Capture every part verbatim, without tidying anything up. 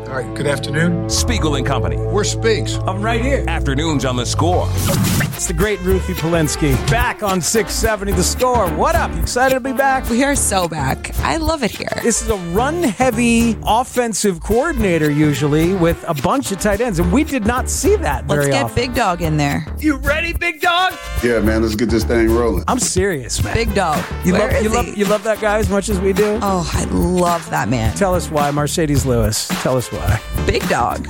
All right, good afternoon. Spiegel and Company. We're Spigs. I'm right here. Afternoons on The Score. It's the great Ruthie Polinsky. Back on six seventy The Score. What up? You excited to be back? We are so back. I love it here. This is a run-heavy offensive coordinator usually with a bunch of tight ends, and we did not see that very Let's get often. Big Dog in there. You ready, Big Dog? Yeah, man, let's get this thing rolling. I'm serious, man. Big Dog. You Where love is you he? love you love that guy as much as we do? Oh, I love that man. Tell us why, Mercedes Lewis. Tell us why. Big Dog.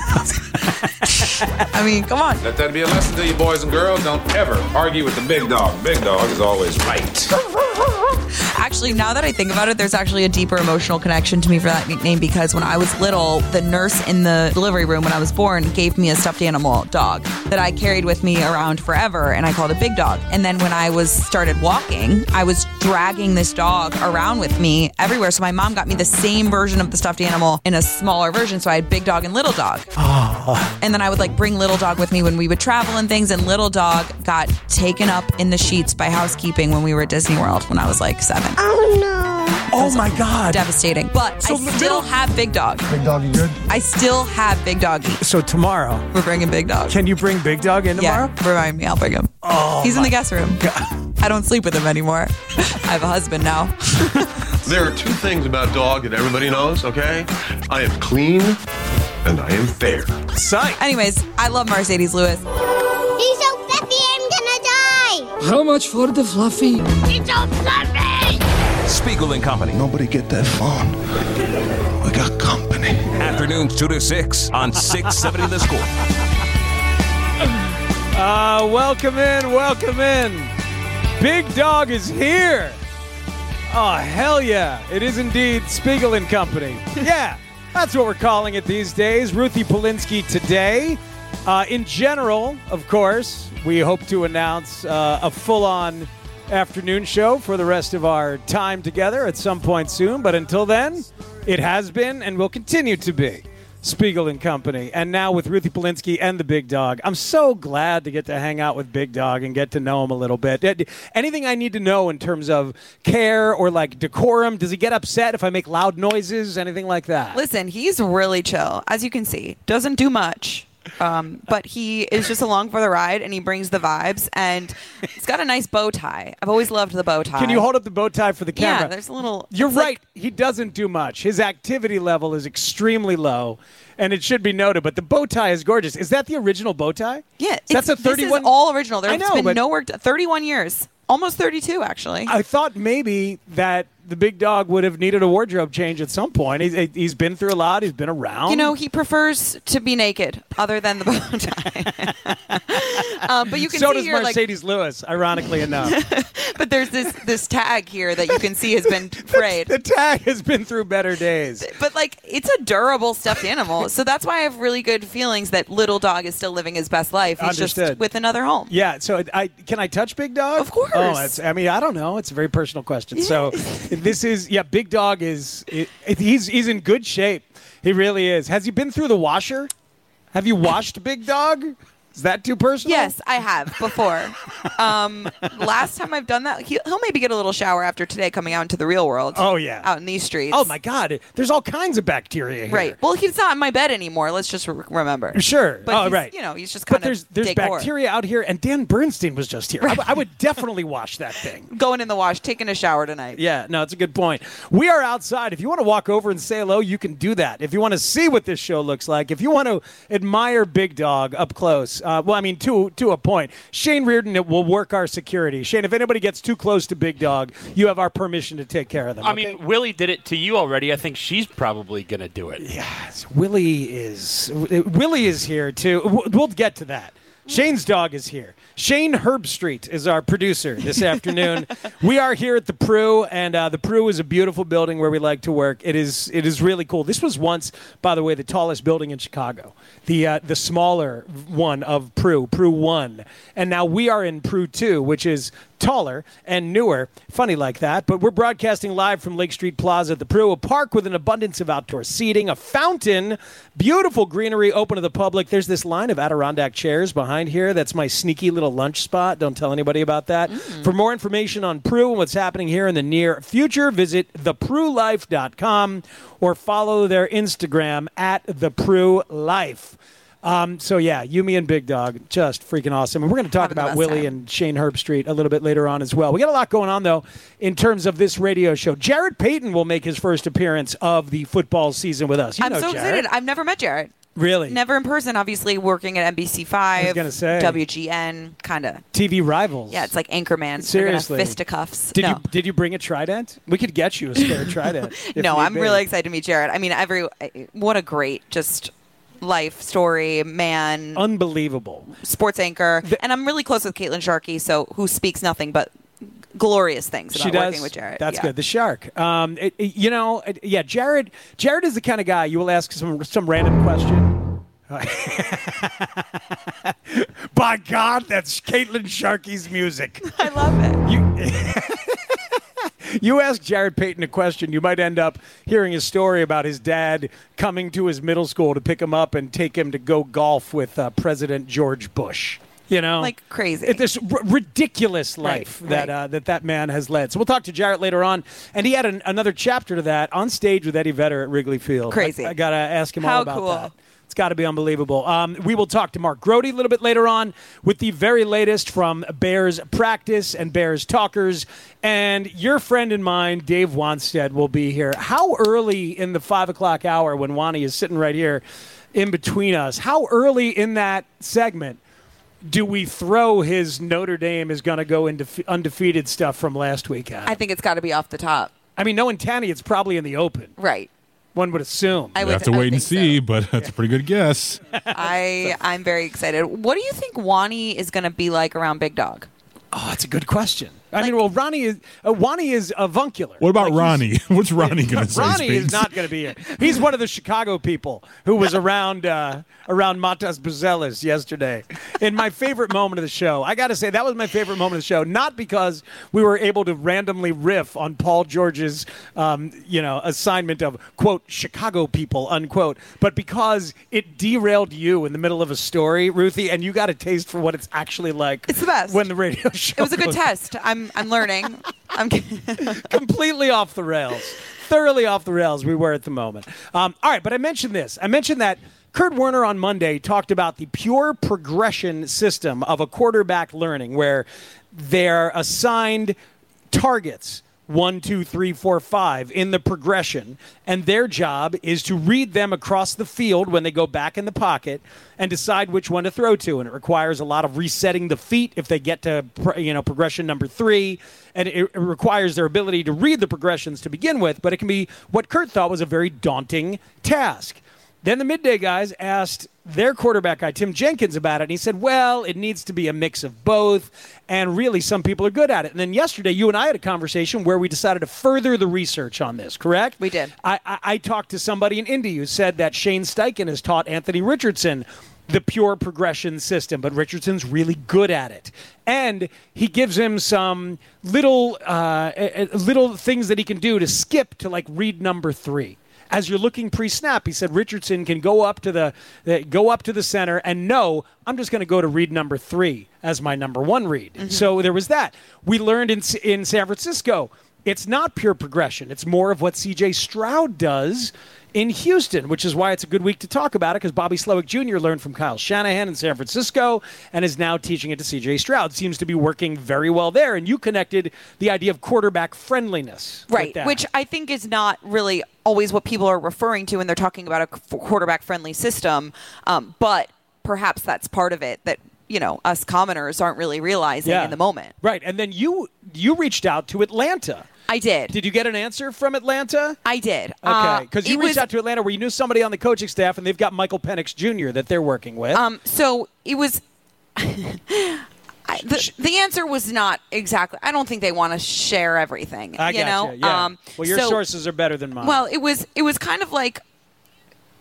I mean, come on. Let that be a lesson to you boys and girls. Don't ever argue with the big dog. Big dog is always right. Actually, now that I think about it, there's actually a deeper emotional connection to me for that nickname because when I was little, the nurse in the delivery room when I was born gave me a stuffed animal dog that I carried with me around forever, and I called it Big Dog. And then when I was started walking, I was dragging this dog around with me everywhere. So my mom got me the same version of the stuffed animal in a smaller version. So I had Big Dog and Little Dog. Oh. And then I would like bring Little Dog with me when we would travel and things. And Little Dog got taken up in the sheets by housekeeping when we were at Disney World when I was like seven. Oh no. Oh my God. Devastating. But So I still little- have Big Dog. Big doggy good? I still have Big Doggy. So tomorrow, We're bringing Big Dog. can you bring Big Dog in tomorrow? Yeah, remind me. I'll bring him. Oh, He's in my the guest room. God. I don't sleep with him anymore. I have a husband now. There are two things about dog that everybody knows, okay? I am clean and I am fair. Psych. Anyways, I love Mercedes Lewis. He's so fluffy, I'm gonna die. How much for the fluffy? He's so fluffy. Spiegel and Company. Nobody get that phone. We got company. Afternoons two to six on six seventy The Score. Uh, welcome in, welcome in. Big Dog is here. Oh, hell yeah. It is indeed Spiegel and Company. Yeah, that's what we're calling it these days. Ruthie Polinsky today. Uh, in general, of course, we hope to announce uh, a full-on afternoon show for the rest of our time together at some point soon. But until then, it has been and will continue to be Spiegel and Company. And now with Ruthie Polinsky and the Big Dog. I'm so glad to get to hang out with Big Dog and get to know him a little bit. Anything I need to know in terms of care or like decorum? Does he get upset if I make loud noises? Anything like that? Listen, he's really chill, as you can see. Doesn't do much. Um, but he is just along for the ride, and he brings the vibes, and he's got a nice bow tie. I've always loved the bow tie. Can you hold up the bow tie for the camera? Yeah, there's a little... You're it's right. like- He doesn't do much. His activity level is extremely low, and it should be noted. But the bow tie is gorgeous. Is that the original bow tie? yeah, that's it's, a thirty-one. This is all original. There's I know, been but no work... thirty-one years. Almost thirty-two, actually. I thought maybe that the Big Dog would have needed a wardrobe change at some point. He's, he's been through a lot. He's been around. You know, he prefers to be naked, other than the bow tie. um, but you can so see does here, Mercedes Lewis, ironically enough. like, but there's this this tag here that you can see has been frayed. The tag has been through better days. But like, it's a durable stuffed animal, so that's why I have really good feelings that Little Dog is still living his best life. He's Understood. just with another home. Yeah, so I can I touch Big Dog? Of course. Oh, it's, I mean, I don't know. It's a very personal question. So this is, yeah, Big Dog is, it, it, he's he's in good shape. He really is. Has he been through the washer? Have you washed Big Dog? Is that too personal? Yes, I have before. um, last time I've done that, he, he'll maybe get a little shower after today coming out into the real world. Oh, yeah. Out in these streets. Oh, my God. There's all kinds of bacteria here. Right. Well, he's not in my bed anymore. Let's just re- remember. Sure. But oh, he's, right. You know, he's just kind but there's, of there's decor. bacteria out here, and Dan Bernstein was just here. I, w- I would definitely wash that thing. Going in the wash, taking a shower tonight. Yeah, no, it's a good point. We are outside. If you want to walk over and say hello, you can do that. If you want to see what this show looks like, if you want to admire Big Dog up close, uh, well, I mean, to to a point, Shane Reardon will work our security. Shane, if anybody gets too close to Big Dog, you have our permission to take care of them. I okay? mean, Willie did it to you already. I think she's probably going to do it. Yes, Willie is Willie is here too. We'll get to that. Shane's dog is here. Shane Herbstreet is our producer this afternoon. We are here at the Prue, and uh, the Prue is a beautiful building where we like to work. It is it is really cool. This was once, by the way, the tallest building in Chicago, the uh, the smaller one of Prue, Prue one, and now we are in Prue two, which is taller and newer. Funny like that. But we're broadcasting live from Lake Street Plaza at the Pru, a park with an abundance of outdoor seating, a fountain, beautiful greenery open to the public. There's this line of Adirondack chairs behind here. That's my sneaky little lunch spot. Don't tell anybody about that. Mm. For more information on Pru and what's happening here in the near future, visit the pru life dot com or follow their Instagram at the Pru Life. Um, so, yeah, Yumi and Big Dog, just freaking awesome. And we're going to talk Having the about best Willie time. and Shane Herbstreit a little bit later on as well. We got a lot going on, though, in terms of this radio show. Jarrett Payton will make his first appearance of the football season with us. You I'm know so Jarrett. excited. I've never met Jarrett. Really? Never in person, obviously, working at N B C five. I was gonna say. W G N, kind of. T V rivals. Yeah, it's like Anchorman. Seriously. They're gonna fisticuffs. Did no. you did you bring a trident? We could get you a spare trident. if No, need I'm be. really excited to meet Jarrett. I mean, every what a great just life story, man, Unbelievable. sports anchor. The- and I'm really close with Caitlin Sharkey, so who speaks nothing but glorious things about She does. working with Jarrett. That's Yeah. good. The shark. Um, it, it- you know, it- yeah. Jared. Jared is the kind of guy you will ask some some random question. By God, that's Caitlin Sharkey's music. I love it. You, you ask Jarrett Payton a question, you might end up hearing a story about his dad coming to his middle school to pick him up and take him to go golf with uh, President George Bush. You know, Like crazy. It's this r- ridiculous life Right, that right. Uh, that that man has led. So we'll talk to Jarrett later on, and he had an, another chapter to that on stage with Eddie Vedder at Wrigley Field. Crazy. I, I gotta ask him all How about cool. that. It's got to be unbelievable. Um, we will talk to Mark Grody a little bit later on with the very latest from Bears Practice and Bears Talkers. And your friend and mine, Dave Wanstead, will be here. How early in the five o'clock hour when Wani is sitting right here in between us, how early in that segment do we throw his Notre Dame is going to go into undefeated stuff from last week at? I think it's got to be off the top. I mean, knowing Tanny, it's probably in the open. Right. One would assume. I We would have to I would wait and think see, so. but that's a pretty good guess. I I'm very excited. What do you think Wani is going to be like around Big Dog? Oh, that's a good question. I Like- mean, well, Ronnie is uh, Wani is avuncular. What about Like, he's- Ronnie? What's Ronnie going to say? Ronnie is Spades? not going to be here. He's one of the Chicago people who was around uh, around Matas Buzelis yesterday. In my favorite moment of the show, I got to say that was my favorite moment of the show. Not because we were able to randomly riff on Paul George's, um, you know, assignment of quote Chicago people unquote, but because it derailed you in the middle of a story, Ruthie, and you got a taste for what it's actually like. It's the best. When the radio show. It was a good goes test. I'm I'm learning. I'm completely off the rails, thoroughly off the rails we were at the moment. Um, all right, but I mentioned this. I mentioned that Kurt Warner on Monday talked about the pure progression system of a quarterback learning where they're assigned targets. One, two, three, four, five in the progression. And their job is to read them across the field when they go back in the pocket and decide which one to throw to. And it requires a lot of resetting the feet if they get to, you know, progression number three. And it, it requires their ability to read the progressions to begin with. But it can be what Kurt thought was a very daunting task. Then the midday guys asked their quarterback guy, Tim Jenkins, about it. And he said, well, it needs to be a mix of both. And really, some people are good at it. And then yesterday, you and I had a conversation where we decided to further the research on this, correct? We did. I, I, I talked to somebody in Indy who said that Shane Steichen has taught Anthony Richardson the pure progression system, but Richardson's really good at it. And he gives him some little, uh, uh, little things that he can do to skip to, like, read number three. As you're looking pre-snap, he said Richardson can go up to the, the go up to the center and know I'm just going to go to read number three as my number one read. Mm-hmm. So there was that. We learned in in San Francisco, it's not pure progression. It's more of what C J Stroud does in Houston, which is why it's a good week to talk about it, because Bobby Slowick Junior learned from Kyle Shanahan in San Francisco and is now teaching it to C J Stroud. Seems to be working very well there. And you connected the idea of quarterback friendliness. Right, which I think is not really always what people are referring to when they're talking about a quarterback-friendly system, um, but perhaps that's part of it that, you know, us commoners aren't really realizing Yeah. in the moment. Right, and then you you reached out to Atlanta. I did. Did you get an answer from Atlanta? I did. Okay, because Uh, you it reached was- out to Atlanta where you knew somebody on the coaching staff, and they've got Michael Penix Junior that they're working with. Um, so it was. I, the, the answer was not exactly. I don't think they want to share everything. I you gotcha, know. yeah. Um, well, your so, sources are better than mine. Well, it was. It was kind of like.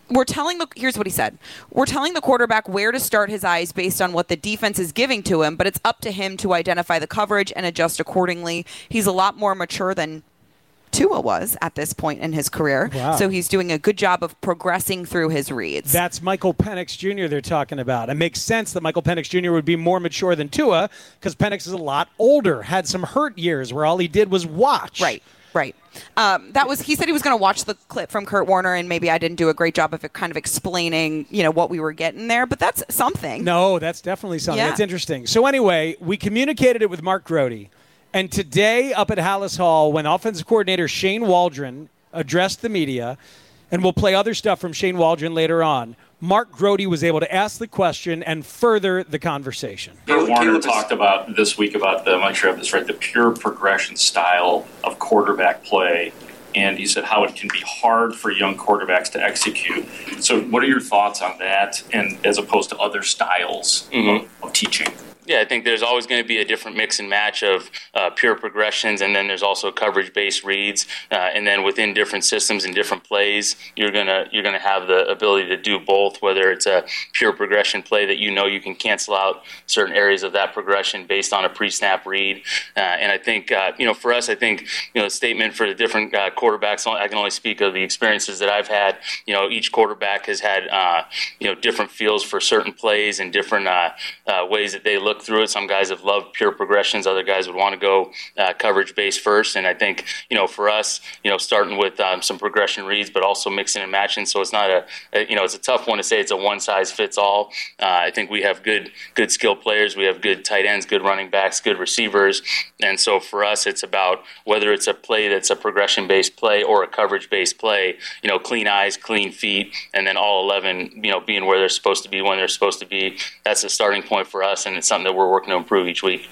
we're telling the here's what he said. We're telling the quarterback where to start his eyes based on what the defense is giving to him, but it's up to him to identify the coverage and adjust accordingly. He's a lot more mature than Tua was at this point in his career. Wow. So he's doing a good job of progressing through his reads. That's Michael Penix Junior they're talking about. It makes sense that Michael Penix Junior would be more mature than Tua because Penix is a lot older, had some hurt years where all he did was watch. Right, right. Um, that was he said he was going to watch the clip from Kurt Warner, and maybe I didn't do a great job of it kind of explaining, you know, what we were getting there, but that's something. No, that's definitely something. Yeah. That's interesting. So anyway, we communicated it with Mark Grody. And today up at Hallis Hall, when offensive coordinator Shane Waldron addressed the media, and we'll play other stuff from Shane Waldron later on, Mark Grody was able to ask the question and further the conversation. Kurt Warner talked about this week about the, make sure I have this right, the pure progression style of quarterback play. And he said how it can be hard for young quarterbacks to execute. So what are your thoughts on that, and as opposed to other styles mm-hmm. of, of teaching? Yeah, I think there's always going to be a different mix and match of uh, pure progressions, and then there's also coverage-based reads, uh, and then within different systems and different plays, you're gonna you're gonna have the ability to do both. Whether it's a pure progression play that you know you can cancel out certain areas of that progression based on a pre-snap read, uh, and I think uh, you know for us, I think you know the statement for the different uh, quarterbacks. I can only speak of the experiences that I've had. You know, each quarterback has had uh, you know different feels for certain plays and different uh, uh, ways that they look through it. Some guys have loved pure progressions. Other guys would want to go uh, coverage based first. And I think, you know, for us, you know, starting with um, some progression reads, but also mixing and matching. So it's not a, a, you know, it's a tough one to say it's a one size fits all. Uh, I think we have good, good skill players. We have good tight ends, good running backs, good receivers. And so for us, it's about whether it's a play that's a progression based play or a coverage based play, you know, clean eyes, clean feet, and then all eleven, you know, being where they're supposed to be when they're supposed to be. That's the starting point for us. And it's something that we're working to improve each week.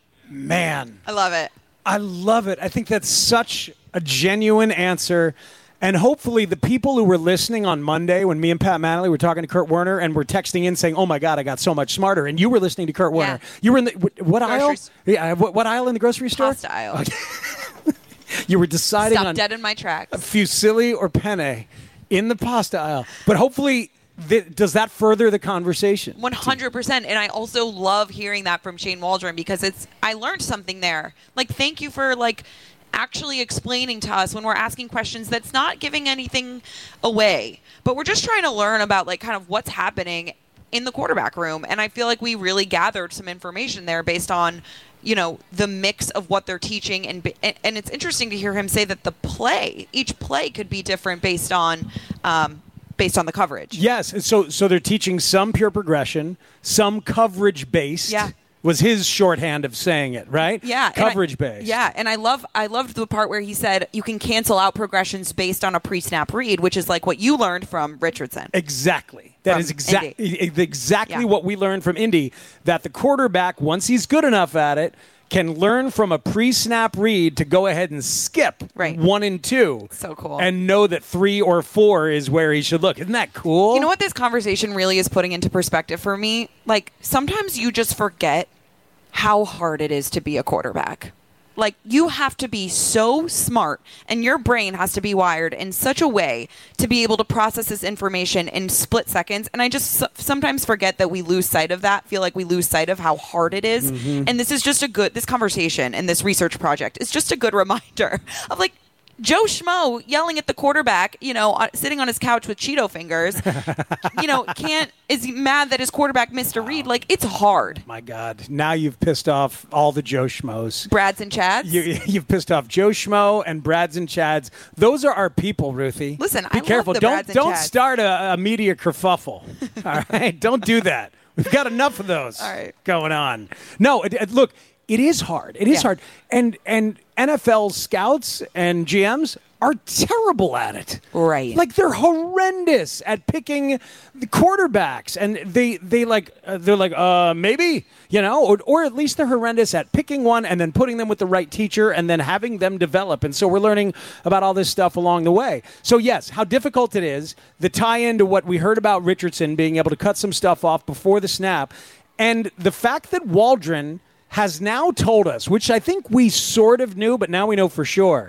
Man. I love it. I love it. I think that's such a genuine answer. And hopefully the people who were listening on Monday when me and Pat Manley were talking to Kurt Warner and were texting in saying, oh, my God, I got so much smarter. And you were listening to Kurt Warner. Yeah. You were in the, what, what aisle? Groceries. Yeah, what, what aisle in the grocery store? Pasta aisle. Okay. You were deciding Stop on dead in my tracks. fusilli or penne in the pasta aisle. But hopefully... Th- does that further the conversation? one hundred percent. And I also love hearing that from Shane Waldron because it's I learned something there. Like, thank you for, like, actually explaining to us when we're asking questions that's not giving anything away. But we're just trying to learn about, like, kind of what's happening in the quarterback room. And I feel like we really gathered some information there based on, you know, the mix of what they're teaching. And and it's interesting to hear him say that the play, each play could be different based on um, – based on the coverage. Yes. So so they're teaching some pure progression, some coverage based. Yeah. Was his shorthand of saying it, right? Yeah. Coverage I, based. Yeah. And I love I loved the part where he said you can cancel out progressions based on a pre-snap read, which is like what you learned from Richardson. Exactly. That From is exactly Indy. exactly Yeah. what we learned from Indy, that the quarterback, once he's good enough at it, can learn from a pre-snap read to go ahead and skip right. one and two. So cool. And know that three or four is where he should look. Isn't that cool? You know what this conversation really is putting into perspective for me? Like, sometimes you just forget how hard it is to be a quarterback. Like, you have to be so smart, and your brain has to be wired in such a way to be able to process this information in split seconds. And I just sometimes forget that we lose sight of that, feel like we lose sight of how hard it is. Mm-hmm. And this is just a good, this conversation and this research project is just a good reminder of, like, Joe Schmo yelling at the quarterback, you know, uh, sitting on his couch with Cheeto fingers, you know, can't, is mad that his quarterback missed a read. Like, it's hard. My God. Now you've pissed off all the Joe Schmoes. Brads and Chads? You, you've pissed off Joe Schmo and Brads and Chads. Those are our people, Ruthie. Listen, Be I careful. love the don't, Brads and Don't Chads. start a, a media kerfuffle. All right? Don't do that. We've got enough of those all right. going on. No, it, it, look, it is hard. It is yeah. hard. And, and N F L scouts and G Ms are terrible at it. Right. Like, they're horrendous at picking the quarterbacks. And they, they like, uh, they're like, uh, maybe, you know, or, or at least they're horrendous at picking one and then putting them with the right teacher and then having them develop. And so we're learning about all this stuff along the way. So, yes, how difficult it is, the tie-in to what we heard about Richardson being able to cut some stuff off before the snap. And the fact that Waldron has now told us, which I think we sort of knew, but now we know for sure,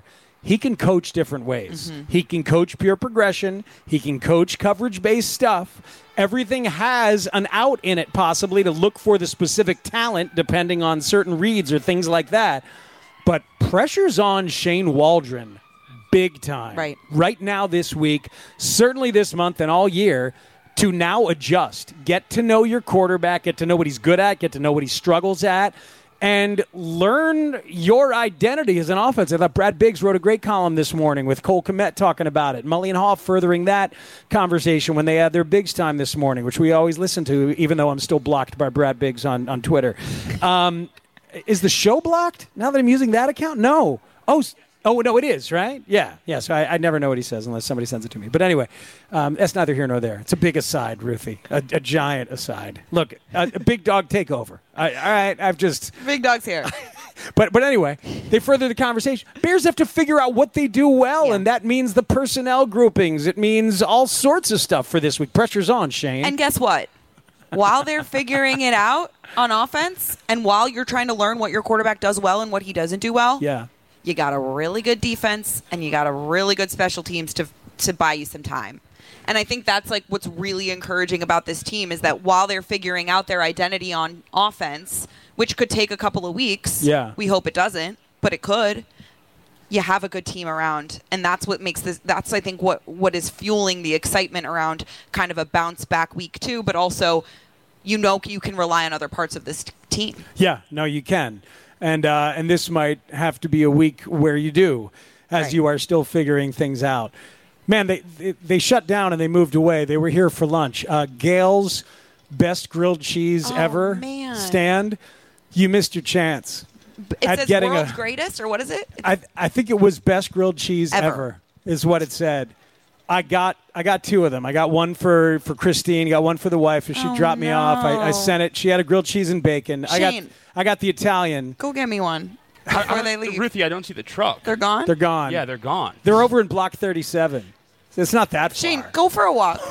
he can coach different ways. Mm-hmm. He can coach pure progression. He can coach coverage-based stuff. Everything has an out in it, possibly, to look for the specific talent, depending on certain reads or things like that. But pressure's on Shane Waldron big time. Right. Right now this week, certainly this month and all year, to now adjust. Get to know your quarterback, get to know what he's good at, get to know what he struggles at, and learn your identity as an offense. I thought Brad Biggs wrote a great column this morning with Cole Kmet talking about it. Mully and Hoff furthering that conversation when they had their Biggs time this morning, which we always listen to, even though I'm still blocked by Brad Biggs on, on Twitter. Um, is the show blocked now that I'm using that account? No. Oh, Oh, no, it is, right? Yeah, yeah. So I, I never know what he says unless somebody sends it to me. But anyway, um, that's neither here nor there. It's a big aside, Ruthie, a, a giant aside. Look, a, a big dog takeover. I, all right, I've just... Big dog's here. But but anyway, they further the conversation. Bears have to figure out what they do well, yeah. and that means the personnel groupings. It means all sorts of stuff for this week. Pressure's on, Shane. And guess what? While they're figuring it out on offense, and while you're trying to learn what your quarterback does well and what he doesn't do well... Yeah. You got a really good defense, and you got a really good special teams to to buy you some time. And I think that's like what's really encouraging about this team is that while they're figuring out their identity on offense, which could take a couple of weeks, yeah. we hope it doesn't, but it could, you have a good team around. And that's what makes this, that's I think what, what is fueling the excitement around kind of a bounce back week two, but also you know you can rely on other parts of this t- team. Yeah, no, you can. And uh, and this might have to be a week where you do, as right. you are still figuring things out. Man, they, they they shut down and they moved away. They were here for lunch. Uh, Gail's best grilled cheese oh, ever man. stand. You missed your chance. It at says getting world's a, greatest, or what is it? I I think it was best grilled cheese ever. ever, is what it said. I got I got two of them. I got one for, for Christine. Got one for the wife. As she oh, dropped me no. off, I, I sent it. She had a grilled cheese and bacon. Shane. I got I got the Italian. Go get me one before I, I, they leave. Ruthie, I don't see the truck. They're gone? They're gone. Yeah, they're gone. They're over in block thirty-seven. It's not that far. Shane, go for a walk.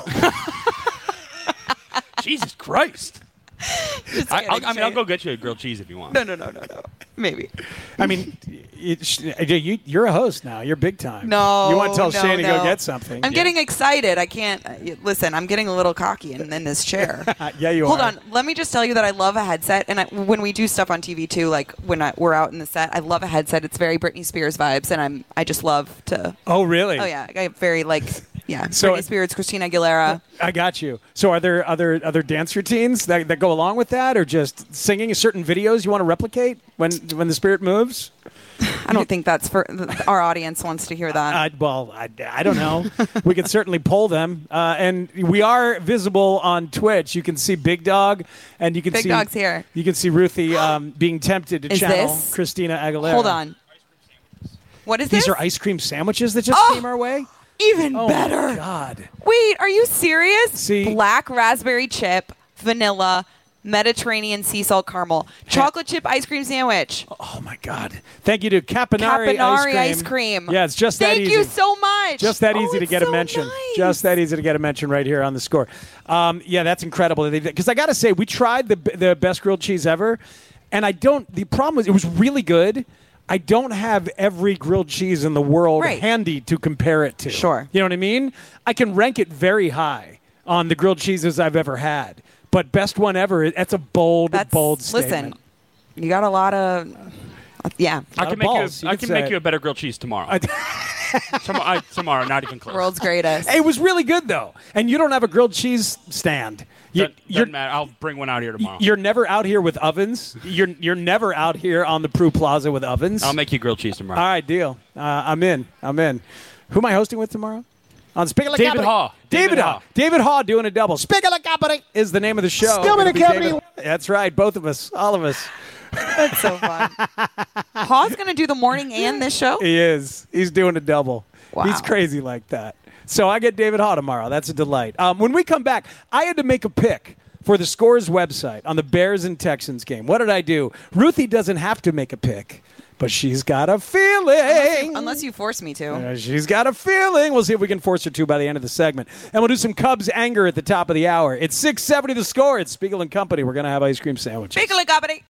Jesus Christ. Just I, kidding, I'll, I mean, I'll Shane. go get you a grilled cheese if you want. No, no, no, no, no. Maybe. I mean, it, you, you're a host now. You're big time. No, You want to tell no, Shane to no. go get something. I'm yeah. getting excited. I can't. Uh, listen, I'm getting a little cocky in, in this chair. yeah, you Hold are. on. Let me just tell you that I love a headset. And I, when we do stuff on T V, too, like when I, we're out in the set, I love a headset. It's very Britney Spears vibes. And I'm, I just love to. Oh, really? Oh, yeah. I very, like, yeah. So Britney Spears, Christina Aguilera. I got you. So are there other other dance routines that, that go along with that, or just singing certain videos you want to replicate when when the spirit moves? I don't think that's for our audience wants to hear that. Uh, well, I, I don't know. We can certainly poll them, uh, and we are visible on Twitch. You can see Big Dog, and you can Big see Dog's here. You can see Ruthie um, being tempted to Is channel this? Christina Aguilera. Hold on. What is These this? are ice cream sandwiches that just Oh! came our way. Even Oh better. my God. Wait, are you serious? See? Black raspberry chip, vanilla, Mediterranean sea salt caramel, chocolate chip ice cream sandwich. Oh my God! Thank you to Caponari, Caponari ice, ice cream. Yeah, it's just that Thank easy. you so much. Just that Oh, easy to it's get so a mention. nice. Just that easy to get a mention right here on the score. Um, yeah, that's incredible. Because I got to say, we tried the the best grilled cheese ever, and I don't. The problem was it was really good. I don't have every grilled cheese in the world Right. handy to compare it to. Sure. You know what I mean? I can rank it very high on the grilled cheeses I've ever had. But best one ever, that's a bold, That's, bold statement. Listen, you got a lot of, yeah. I Lot can of make balls, you. you I could can say. make you a better grilled cheese tomorrow. tomorrow, I, tomorrow, not even close. World's greatest. It was really good, though. And you don't have a grilled cheese stand. You, Doesn't- you're, doesn't matter. I'll bring one out here tomorrow. you're never out here with ovens. You're you're never out here on the Prue Plaza with ovens. I'll make you grilled cheese tomorrow. All right, deal. Uh, I'm in. I'm in. Who am I hosting with tomorrow? On Spiegel David Company. Haw. David, David Haw. Haw. David Haw doing a double. Spiegel Company is the name of the show. Spiegel It'll be Company. David- That's right. Both of us. All of us. That's so fun. Haw's going to do the morning and this show? He is. He's doing a double. Wow. He's crazy like that. So I get David Haw tomorrow. That's a delight. Um, when we come back, I had to make a pick for the Scores website on the Bears and Texans game. What did I do? Ruthie doesn't have to make a pick, but she's got a feeling. Unless you, unless you force me to. Uh, she's got a feeling. We'll see if we can force her to by the end of the segment. And we'll do some Cubs anger at the top of the hour. It's six seventy The Score. It's Spiegel and Company. We're going to have ice cream sandwiches. Spiegel and Company.